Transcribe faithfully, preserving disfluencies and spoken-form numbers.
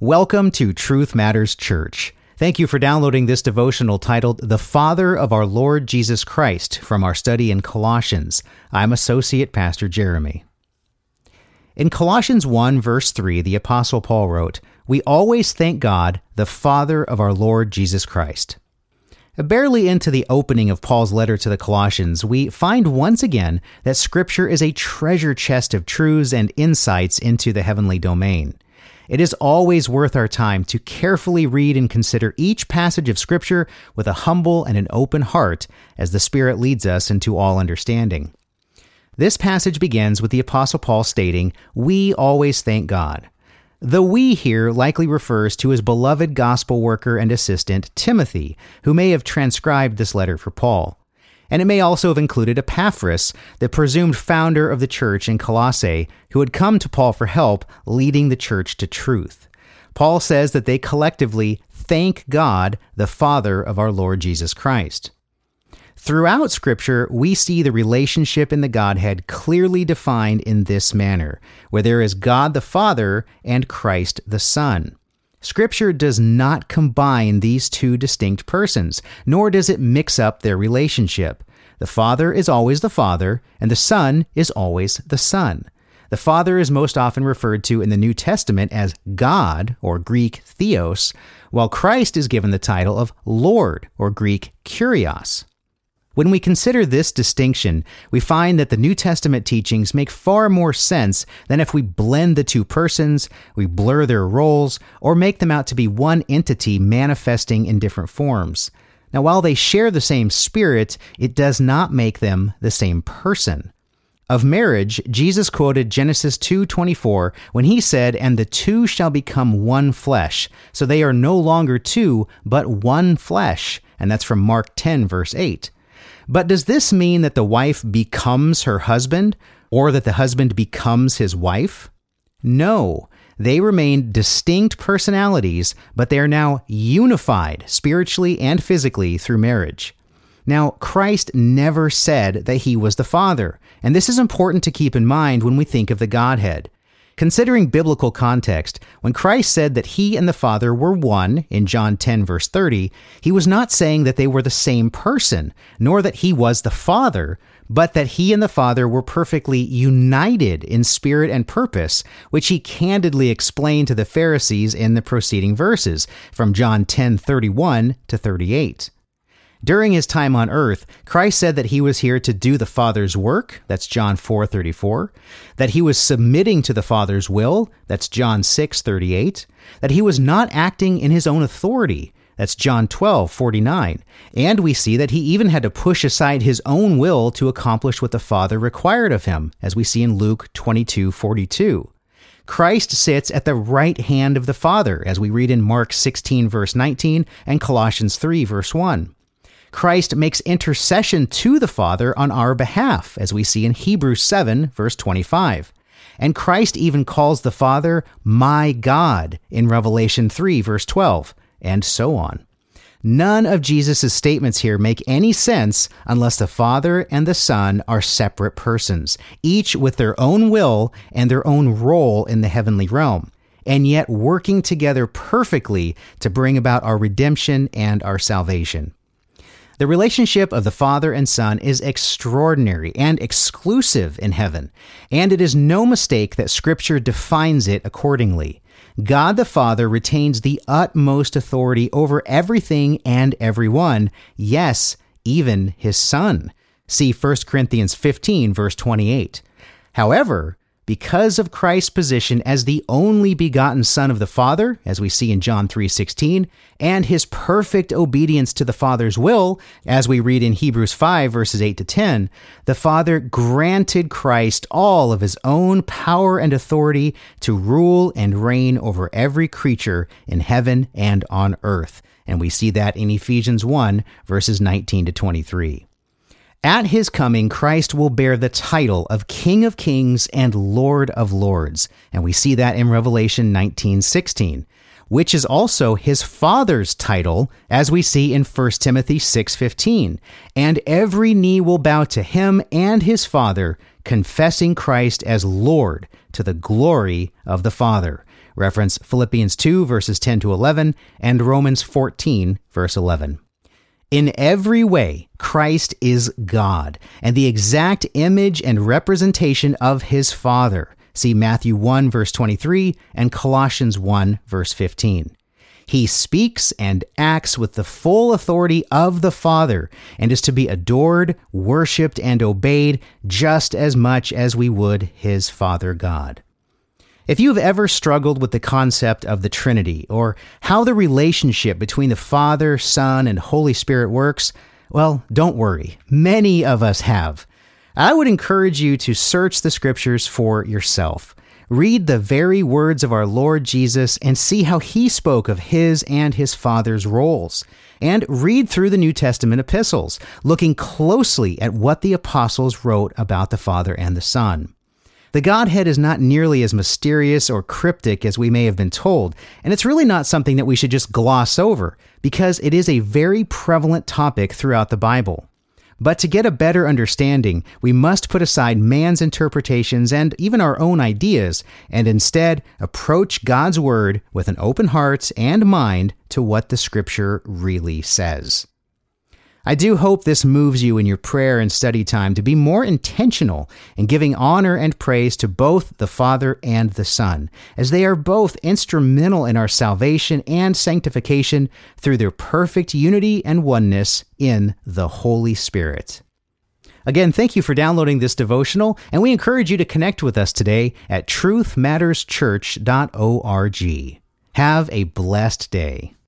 Welcome to Truth Matters Church. Thank you for downloading this devotional titled The Father of Our Lord Jesus Christ from our study in Colossians. I'm Associate Pastor Jeremy. In Colossians one, verse three, the Apostle Paul wrote, "We always thank God, the Father of our Lord Jesus Christ." Barely into the opening of Paul's letter to the Colossians, we find once again that Scripture is a treasure chest of truths and insights into the heavenly domain. It is always worth our time to carefully read and consider each passage of Scripture with a humble and an open heart as the Spirit leads us into all understanding. This passage begins with the Apostle Paul stating, "We always thank God." The "we" here likely refers to his beloved gospel worker and assistant, Timothy, who may have transcribed this letter for Paul. And it may also have included Epaphras, the presumed founder of the church in Colossae, who had come to Paul for help leading the church to truth. Paul says that they collectively thank God, the Father of our Lord Jesus Christ. Throughout Scripture, we see the relationship in the Godhead clearly defined in this manner, where there is God the Father and Christ the Son. Scripture does not combine these two distinct persons, nor does it mix up their relationship. The Father is always the Father, and the Son is always the Son. The Father is most often referred to in the New Testament as God, or Greek Theos, while Christ is given the title of Lord, or Greek Kyrios. When we consider this distinction, we find that the New Testament teachings make far more sense than if we blend the two persons, we blur their roles, or make them out to be one entity manifesting in different forms. Now, while they share the same spirit, it does not make them the same person. Of marriage, Jesus quoted Genesis two twenty-four when he said, "And the two shall become one flesh." So they are no longer two, but one flesh. And that's from Mark ten, verse eight. But does this mean that the wife becomes her husband, or that the husband becomes his wife? No. They remain distinct personalities, but they are now unified spiritually and physically through marriage. Now, Christ never said that he was the Father, and this is important to keep in mind when we think of the Godhead. Considering biblical context, when Christ said that he and the Father were one in John ten, verse thirty, he was not saying that they were the same person, nor that he was the Father, but that he and the Father were perfectly united in spirit and purpose, which he candidly explained to the Pharisees in the preceding verses, from John ten, thirty-one to thirty-eight. During his time on earth, Christ said that he was here to do the Father's work, that's John four thirty-four, that he was submitting to the Father's will, that's John six thirty-eight, that he was not acting in his own authority, that's John twelve forty-nine, and we see that he even had to push aside his own will to accomplish what the Father required of him, as we see in Luke twenty-two forty-two. Christ sits at the right hand of the Father, as we read in Mark sixteen, verse nineteen, and Colossians three, verse one. Christ makes intercession to the Father on our behalf, as we see in Hebrews seven, verse twenty-five. And Christ even calls the Father, "my God," in Revelation three, verse twelve, and so on. None of Jesus' statements here make any sense unless the Father and the Son are separate persons, each with their own will and their own role in the heavenly realm, and yet working together perfectly to bring about our redemption and our salvation. The relationship of the Father and Son is extraordinary and exclusive in heaven, and it is no mistake that Scripture defines it accordingly. God the Father retains the utmost authority over everything and everyone, yes, even his Son. See First Corinthians fifteen, verse twenty-eight. However, because of Christ's position as the only begotten Son of the Father, as we see in John three sixteen, and his perfect obedience to the Father's will, as we read in Hebrews five, verses eight to ten, the Father granted Christ all of his own power and authority to rule and reign over every creature in heaven and on earth. And we see that in Ephesians one, verses nineteen to twenty-three. At his coming, Christ will bear the title of King of Kings and Lord of Lords, and we see that in Revelation nineteen sixteen, which is also his Father's title, as we see in First Timothy six fifteen, and every knee will bow to him and his Father, confessing Christ as Lord to the glory of the Father. Reference Philippians two, verses ten to eleven, and Romans fourteen, verse eleven. In every way, Christ is God, and the exact image and representation of his Father. See Matthew one, verse twenty-three, and Colossians one, verse fifteen. He speaks and acts with the full authority of the Father and is to be adored, worshiped, and obeyed just as much as we would his Father God. If you've ever struggled with the concept of the Trinity or how the relationship between the Father, Son, and Holy Spirit works, well, don't worry. Many of us have. I would encourage you to search the Scriptures for yourself. Read the very words of our Lord Jesus and see how he spoke of his and his Father's roles. And read through the New Testament epistles, looking closely at what the apostles wrote about the Father and the Son. The Godhead is not nearly as mysterious or cryptic as we may have been told, and it's really not something that we should just gloss over, because it is a very prevalent topic throughout the Bible. But to get a better understanding, we must put aside man's interpretations and even our own ideas, and instead approach God's Word with an open heart and mind to what the Scripture really says. I do hope this moves you in your prayer and study time to be more intentional in giving honor and praise to both the Father and the Son, as they are both instrumental in our salvation and sanctification through their perfect unity and oneness in the Holy Spirit. Again, thank you for downloading this devotional, and we encourage you to connect with us today at truth matters church dot org. Have a blessed day.